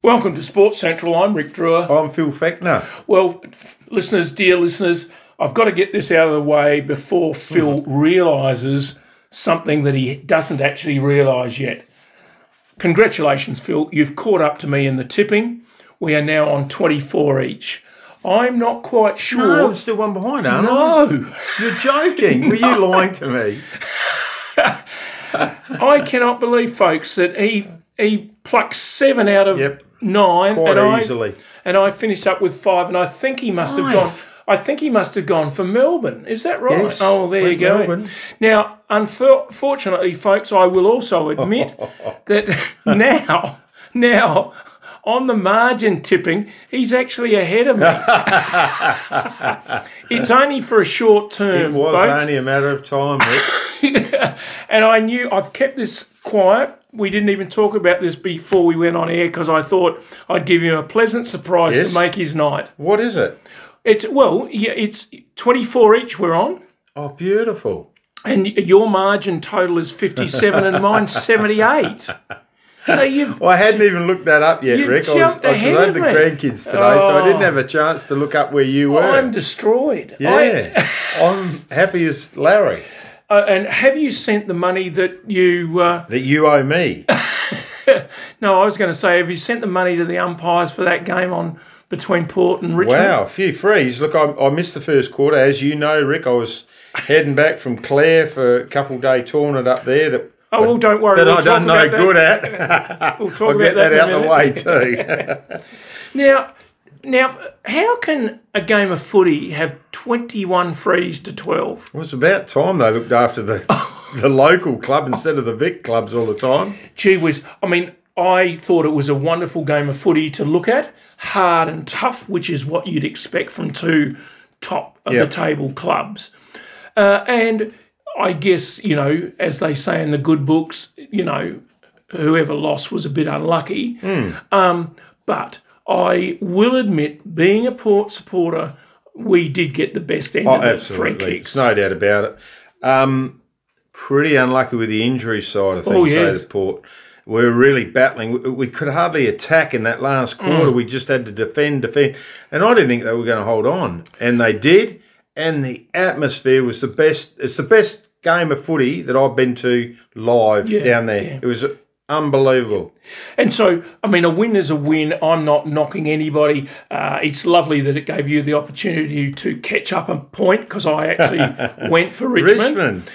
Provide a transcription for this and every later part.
Welcome to Sports Central. I'm Rick Drewer. I'm Phil Fechner. Well, dear listeners, I've got to get this out of the way before Phil realises something that he doesn't actually realise yet. Congratulations, Phil. You've caught up to me in the tipping. We are now on 24 each. I'm not quite sure. No, I'm still one behind, aren't I? No. You're joking. Were you lying to me? I cannot believe, folks, that he plucked 7 out of 9. Quite easily. And I finished up with 5, and I think he must have gone. I think he must have gone for Melbourne. Is that right? Yes, oh, there you go. Melbourne. Now, unfortunately, folks, I will also admit that now, on the margin tipping, he's actually ahead of me. It's only for a short term, It was folks. only a matter of time, Rick. And I've kept this quiet. We didn't even talk about this before we went on air because I thought I'd give him a pleasant surprise to make his night. What is it? It's 24 each we're on. Oh, beautiful. And your margin total is 57 and mine's 78. So I hadn't even looked that up yet, Rick. I was ahead at the of me. grandkids today, so I didn't have a chance to look up where you were. I'm destroyed. Yeah, I'm happy as Larry. And have you sent the money that you... that you owe me. No, I was going to say, have you sent the money to the umpires for that game on between Port and Richmond? Wow, a few frees. Look, I missed the first quarter. As you know, Rick, I was heading back from Clare for a couple-day tournament up there don't worry. that I done no good at. We'll talk I'll about get that out in a the way minute. too. Now, how can a game of footy have 21 frees to 12? It was about time they looked after the local club instead of the Vic clubs all the time. Gee whiz, I mean, I thought it was a wonderful game of footy to look at, hard and tough, which is what you'd expect from two top of the table clubs. And I guess, as they say in the good books, whoever lost was a bit unlucky. But I will admit, being a Port supporter, we did get the best end of the free kicks. No doubt about it. Pretty unlucky with the injury side of things, the Port. We were really battling. We could hardly attack in that last quarter. We just had to defend. And I didn't think they were going to hold on. And they did. And the atmosphere was the best. It's the best game of footy that I've been to live down there. Yeah. It was unbelievable. And so, I mean, a win is a win. I'm not knocking anybody. It's lovely that it gave you the opportunity to catch up a point because I actually went for Richmond.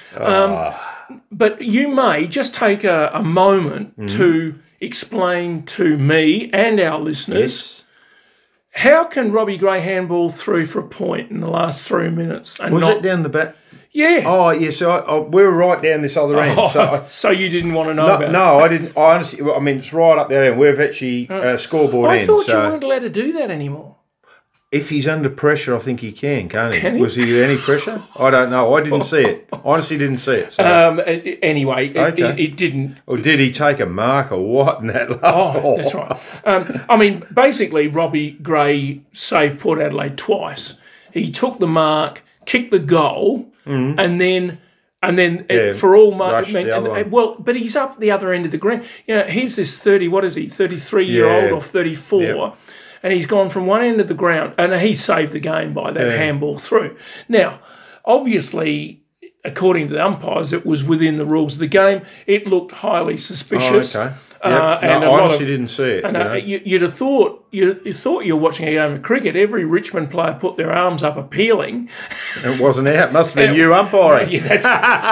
But you may just take a moment to explain to me and our listeners how can Robbie Gray handball through for a point in the last 3 minutes? And Was it down the back? Yeah. Oh, yeah. So we were right down this other end. So you didn't want to know about it? No, I didn't. I honestly, it's right up there, and we've actually scoreboard in. I thought you weren't allowed to do that anymore. If he's under pressure, I think he can't he? Can he? Was he any pressure? I don't know. I didn't see it. Honestly, didn't see it. So. Anyway, it didn't. Or did he take a mark or what in that? That's right. I mean, basically, Robbie Gray saved Port Adelaide twice. He took the mark, kicked the goal, and then for all marks, but he's up the other end of the ground. Here's this 33-year-old or 34. Yep. And he's gone from one end of the ground, and he saved the game by that handball through. Now, obviously, according to the umpires, it was within the rules of the game. It looked highly suspicious. Oh, okay. I honestly didn't see it. And you'd have thought you were watching a game of cricket. Every Richmond player put their arms up appealing. It wasn't out. Must have been you umpiring. Yeah,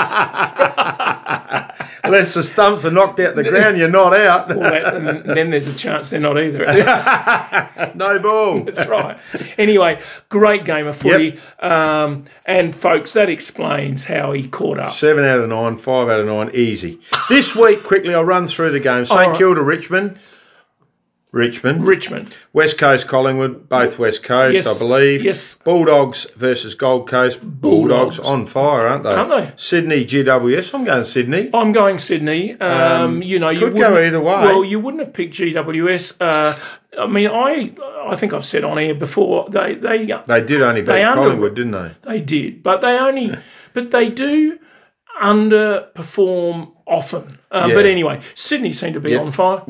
Unless the stumps are knocked out the ground, you're not out. And then there's a chance they're not either. No ball. That's right. Anyway, great game of footy. Yep. And folks, that explains how he caught up. 7 out of 9, 5 out of 9, easy. This week, quickly, I'll run through the games. St Kilda, Richmond. West Coast, Collingwood, both West Coast, I believe. Yes. Bulldogs versus Gold Coast. Bulldogs on fire, aren't they? Aren't they? Sydney, GWS. I'm going Sydney. I'm going Sydney. Could you go either way. Well, you wouldn't have picked GWS. I mean, I think I've said on air before they did only beat Collingwood, didn't they? They did, but they do underperform often. But anyway, Sydney seem to be on fire. Yep.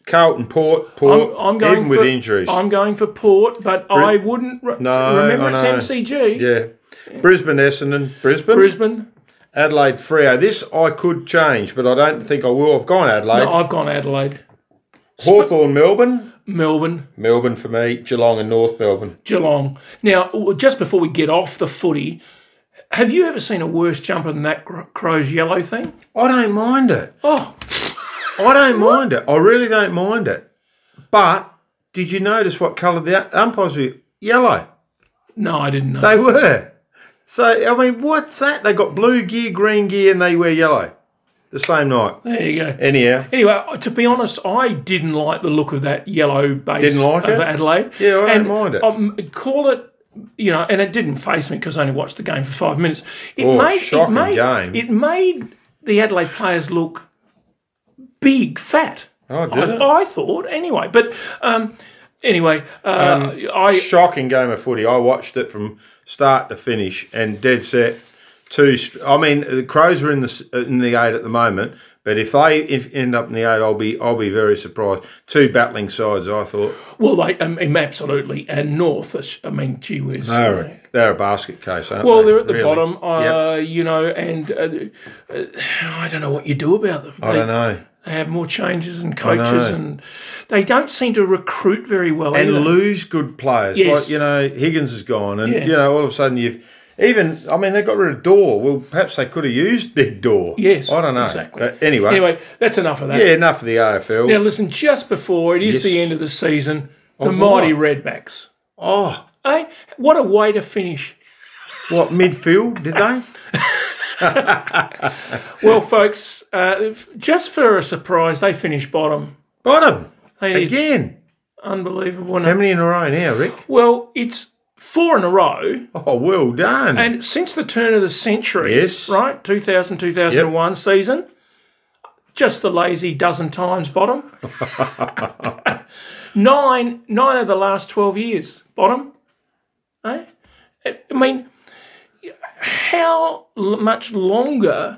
Carlton, Port, I'm going even with injuries. I'm going for Port, but I wouldn't. Remember, it's MCG. Yeah. Brisbane, Essendon. Brisbane. Adelaide, Freo. This I could change, but I don't think I will. I've gone Adelaide. No, I've gone Adelaide. Hawthorn, Melbourne. Melbourne for me. Geelong and North Melbourne. Geelong. Now, just before we get off the footy, have you ever seen a worse jumper than that Crows yellow thing? I don't mind it. Oh. I don't mind it. I really don't mind it. But did you notice what colour the umpires were? Yellow. No, I didn't know. They were. So, I mean, what's that? They got blue gear, green gear, and they wear yellow the same night. There you go. Anyhow. Anyway, to be honest, I didn't like the look of that yellow base of Adelaide. Yeah, I don't mind it. Call it, and it didn't faze me because I only watched the game for 5 minutes. Shocking game. It made the Adelaide players look big, fat. Oh, did it? I thought, anyway. But anyway, shocking game of footy. I watched it from start to finish, and dead set. I mean, the Crows are in the 8 at the moment, but if they end up in the 8, I'll be very surprised. 2 battling sides, I thought. Well, absolutely, and North. I mean, gee whiz. They're a basket case, aren't they? Well, they're at the bottom, and I don't know what you do about them. I don't know. They have more changes and coaches, and they don't seem to recruit very well and either. lose good players. Yes. Like, Higgins is gone, and all of a sudden they got rid of Dore. Well, perhaps they could have used Big Dore. Yes, I don't know. Exactly. But anyway, that's enough of that. Yeah, enough of the AFL. Now, listen, just before it is the end of the season, the mighty Redbacks. Oh, hey, what a way to finish! What, midfield? Did they? Well, folks, just for a surprise, they finished bottom. Bottom? They did. Again? Unbelievable. How many in a row now, Rick? Well, it's 4 in a row. Oh, well done. And since the turn of the century, yes, right, 2000, 2001 season, just the lazy dozen times bottom. 9 of the last 12 years bottom. Eh? I mean, how much longer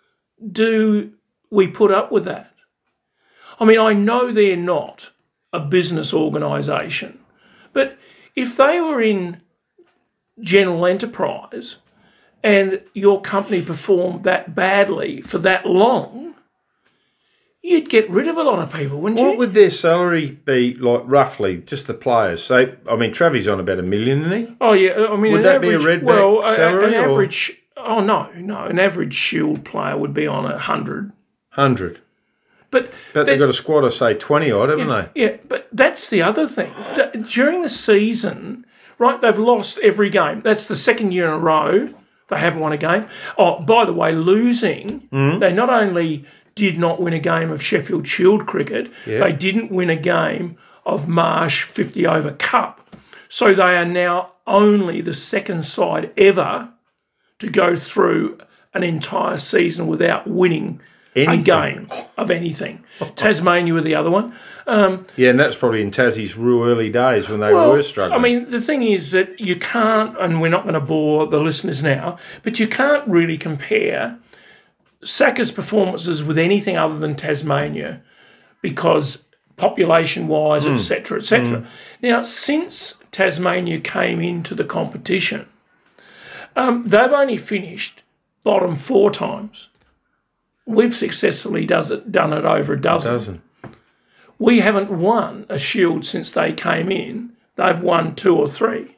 do we put up with that? I mean, I know they're not a business organisation, but if they were in general enterprise and your company performed that badly for that long, you'd get rid of a lot of people, wouldn't you? What would their salary be, like, roughly, just the players? So, I mean, Travis on about $1 million, isn't he? Oh, yeah. I mean, would that be a Redback salary? An average... Oh, no. An average Shield player would be on 100. 100. But they've got a squad of, say, 20 odd, haven't they? Yeah, but that's the other thing. During the season, right, they've lost every game. That's the second year in a row they haven't won a game. Oh, by the way, losing, they not only did not win a game of Sheffield Shield cricket, they didn't win a game of Marsh 50 over Cup. So they are now only the second side ever to go through an entire season without winning a game of anything. Tasmania were the other one. And that's probably in Tassie's real early days when they were struggling. I mean, the thing is that you can't, and we're not going to bore the listeners now, but you can't really compare Saka's performances with anything other than Tasmania because population-wise, etc., etc. Now, since Tasmania came into the competition, they've only finished bottom 4 times. We've successfully done it over a dozen. We haven't won a Shield since they came in. They've won 2 or 3.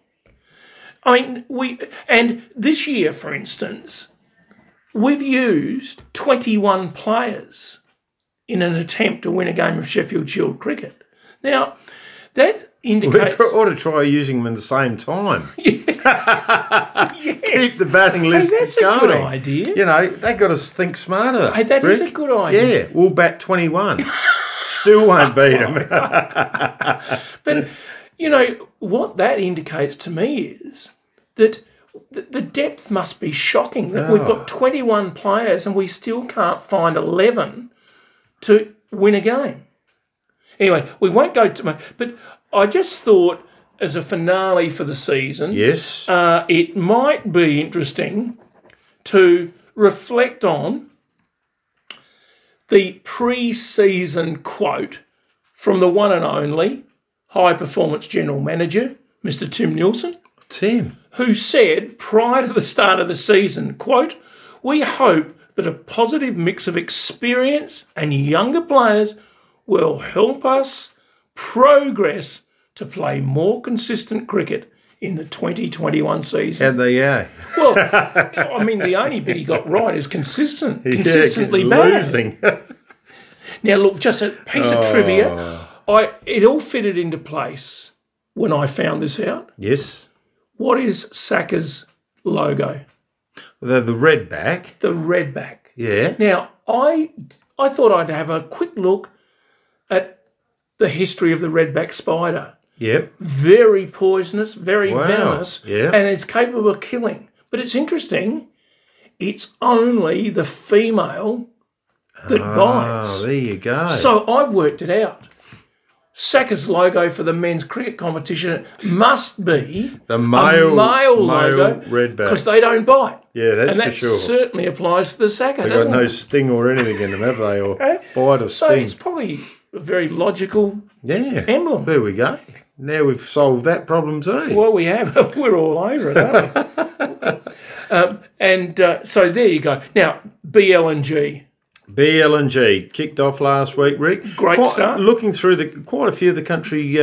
I mean, and this year, for instance, we've used 21 players in an attempt to win a game of Sheffield Shield cricket. Now, that indicates... We ought to try using them at the same time. Keep the batting list going. That's a good idea. They've got to think smarter. Hey, that is a good idea. Yeah, we'll bat 21. Still won't beat them. But, what that indicates to me is that the depth must be shocking. That we've got 21 players and we still can't find 11 to win a game. Anyway, we won't go to much, but I just thought as a finale for the season, yes, it might be interesting to reflect on the pre-season quote from the one and only high-performance general manager, Mr. Tim Nielsen. Tim. Who said prior to the start of the season, quote, "We hope that a positive mix of experience and younger players will help us progress to play more consistent cricket in the 2021 season." And they Well, I mean, the only bit he got right is consistently bad. Losing. Now, look, just a piece of trivia. It all fitted into place when I found this out. Yes. What is Saka's logo? The red back. The red back. Yeah. Now, I thought I'd have a quick look at the history of the redback spider. Yep. Very poisonous, very venomous, yeah. and it's capable of killing. But it's interesting, it's only the female that bites. Oh, there you go. So I've worked it out. Saka's logo for the men's cricket competition must be the male logo redback, because they don't bite. Yeah, that's and for that sure. Certainly applies to the Saka. They've got no sting or anything in them, have they? Or bite or so sting. it's probably a very logical emblem. There we go. Now we've solved that problem too. Well, we have. We're all over it, aren't we? So there you go. Now, BL&G. BL&G kicked off last week, Rick. Great start. Looking through quite a few of the country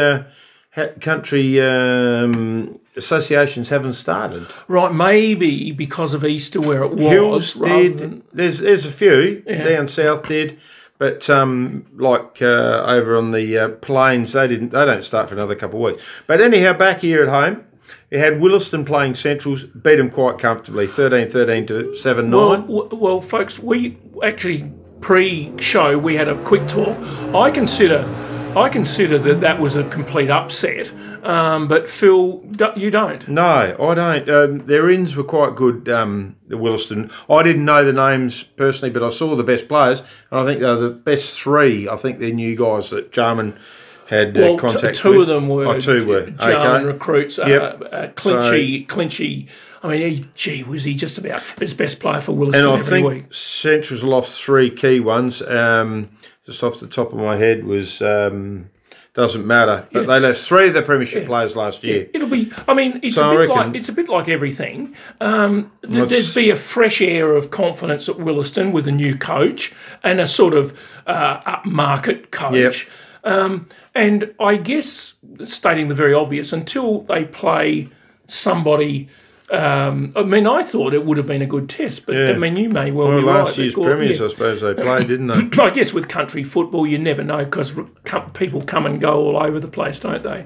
associations haven't started. Right, maybe because of Easter where it was. Hills did. There's a few down south did, but over on the plains they didn't. They don't start for another couple of weeks. But anyhow, back here at home, you had Williston playing Centrals, beat them quite comfortably, 13-13 to 7-9. Well, folks, we actually pre-show we had a quick talk. I consider that was a complete upset, but Phil, you don't. No, I don't. Their ins were quite good, the Williston. I didn't know the names personally, but I saw the best players, and I think they're the best three. I think they're new guys that Jarman had contact with. Two of them were. Two were. Jarman recruits. Yep. Clinchy. I mean, was he just about his best player for Williston every week? And I think Central's lost three key ones. Just off the top of my head was doesn't matter, but they lost three of the premiership players last year. It'll be. I mean, it's a bit like everything. There'd be a fresh air of confidence at Williston with a new coach and a sort of upmarket coach. Yep. And I guess, stating the very obvious, until they play somebody. I mean, I thought it would have been a good test, but I mean, you may well be right. Last year's premiers, I suppose they played, didn't they? I guess with country football, you never know because people come and go all over the place, don't they?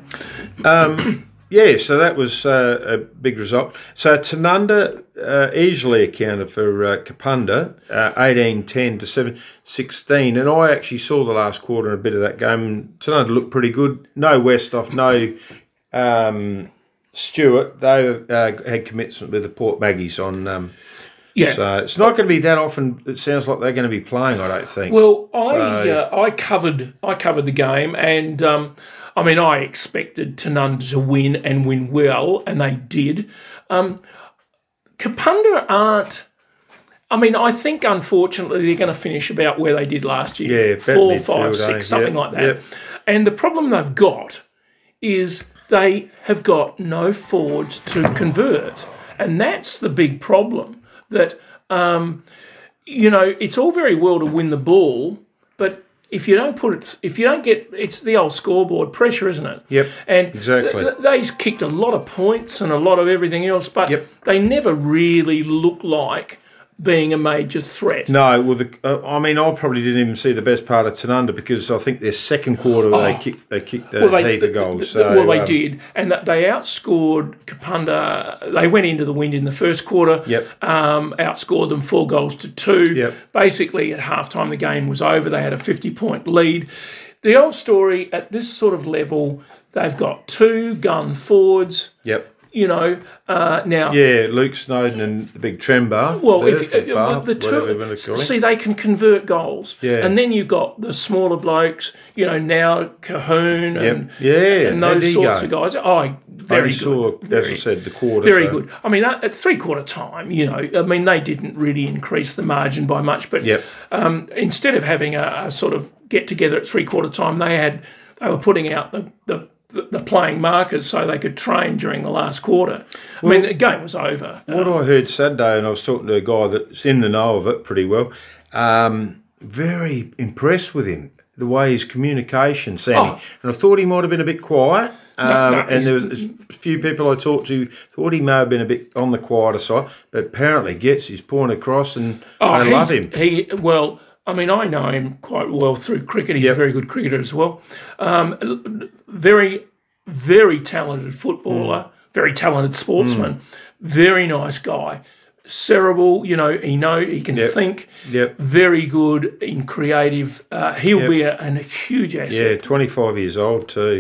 So that was a big result. So Tanunda easily accounted for Kapunda, 18-10 to 7-16, and I actually saw the last quarter and a bit of that game. Tanunda looked pretty good. No Westhoff, no Stewart. They had commitment with the Port Maggies on. So it's not going to be that often. It sounds like they're going to be playing. I don't think. Well, I covered the game, and I mean I expected Tanunda to win and win well, and they did. Kapunda aren't. I mean, I think unfortunately they're going to finish about where they did last year. Yeah, 4, 5, 6, something like that. Yep. And the problem they've got is they have got no forwards to convert. And that's the big problem. That, it's all very well to win the ball, but if you don't it's the old scoreboard pressure, isn't it? Yep, and exactly. They kicked a lot of points and a lot of everything else, but they never really look like being a major threat. No, well, I probably didn't even see the best part of Tanunda because I think their second quarter they kicked a heap of goals. They did, and they outscored Kapunda. They went into the wind in the first quarter. Outscored them 4-2. Yep. Basically, at halftime, the game was over. They had a 50-point lead. The old story at this sort of level, they've got two gun forwards. Yep. Now. Yeah, Luke Snowden and the big Trembar. Well, the two, they can convert goals. Yeah. And then you've got the smaller blokes, now Cahoon and those sorts of guys. Oh, very good. As I said, the quarter. Very good. I mean, at three-quarter time, they didn't really increase the margin by much. But instead of having a sort of get-together at three-quarter time, they had they were putting out the playing markers so they could train during the last quarter. I mean, the game was over. What I heard Saturday, and I was talking to a guy that's in the know of it pretty well, very impressed with him, the way his communication, Sammy. And I thought he might have been a bit quiet. And there was a few people I talked to thought he may have been a bit on the quieter side, but apparently gets his point across, and they love him. I mean, I know him quite well through cricket. He's a very good cricketer as well. Very, very talented footballer, very talented sportsman, very nice guy. Cerebral, he can think. Very good in creative. He'll be a huge asset. Yeah, 25 years old too.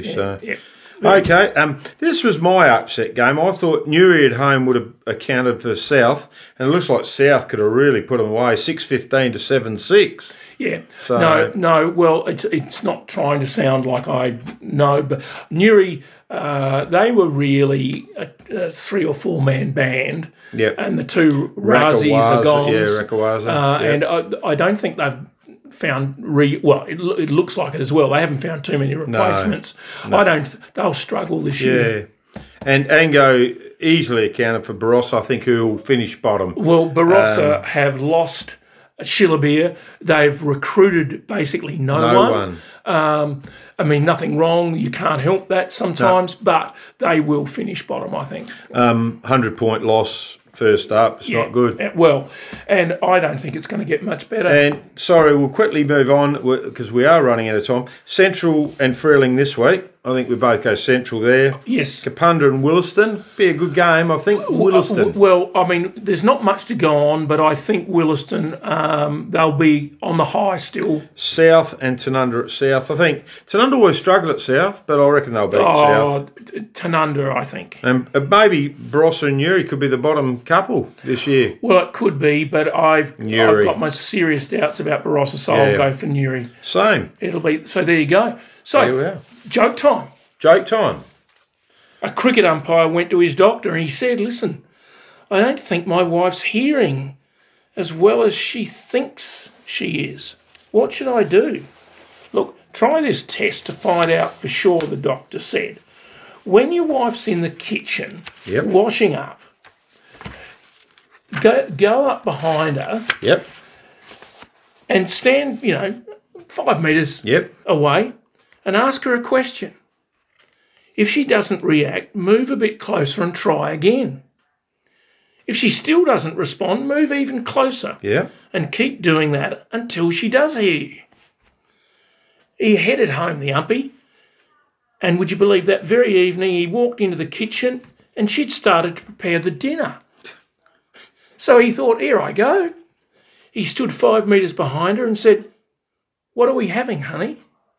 Okay, this was my upset game. I thought Newry at home would have accounted for South, and it looks like South could have really put them away, 6-15 to 7-6. Yeah. So, no. Well, it's not trying to sound like I know, but Newry, they were really a 3 or 4 man band. Yep. And the two Razzies are gone. Yeah, Rakawaza. And I don't think they've found it looks like it as well. They haven't found too many replacements. No. They'll struggle this year. Yeah. And Ango easily accounted for Barossa, I think, who'll finish bottom. Well, Barossa have lost Shillabeer. They've recruited basically no one. I mean, nothing wrong. You can't help that sometimes, but they will finish bottom, I think. 100-point loss first up. It's not good. Well, and I don't think it's going to get much better. And, sorry, we'll quickly move on because we are running out of time. Central and Freeling this week. I think we both go Central there. Yes. Kapunda and Williston. Be a good game, I think. Williston. Well, I mean, there's not much to go on, but I think Williston, they'll be on the high still. South and Tanunda at South. I think Tanunda always struggle at South, but I reckon they'll beat South. Tanunda, I think. And maybe Barossa and Newry could be the bottom couple this year. Well, it could be, but I've got my serious doubts about Barossa, so I'll go for Newry. Same. It'll be, so there you go. So, joke time. Joke time. A cricket umpire went to his doctor and he said, listen, I don't think my wife's hearing as well as she thinks she is. What should I do? Look, try this test to find out for sure, the doctor said. When your wife's in the kitchen washing up, go up behind her and stand, 5 metres away and ask her a question. If she doesn't react, move a bit closer and try again. If she still doesn't respond, move even closer and keep doing that until she does hear you. He headed home, the umpy, and would you believe that very evening he walked into the kitchen and she'd started to prepare the dinner. So he thought, here I go. He stood 5 metres behind her and said, what are we having, honey?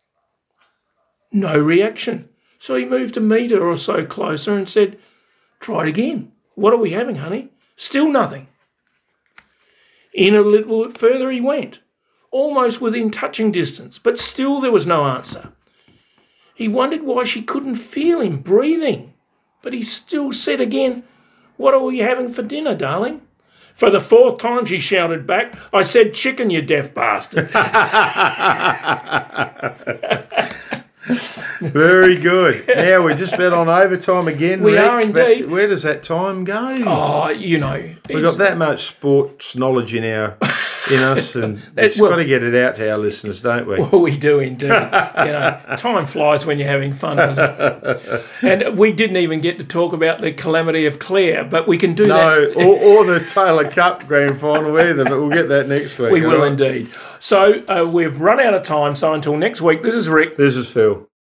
No reaction. So he moved a metre or so closer and said, try it again. What are we having, honey? Still nothing. In a little further he went, almost within touching distance, but still there was no answer. He wondered why she couldn't feel him breathing, but he still said again, what are we having for dinner, darling? For the 4th time she shouted back, I said chicken, you deaf bastard. Very good. Now we're just about on overtime again. We Rick, are indeed. Where does that time go? Oh, we've got that much sports knowledge in us, and it's got to get it out to our listeners, don't we? Well, we do indeed. Time flies when you're having fun, doesn't it? And we didn't even get to talk about the calamity of Clare, but we can do that. No, or the Taylor Cup Grand Final either, but we'll get that next week. We will indeed. So we've run out of time, so until next week, this is Rick. This is Phil.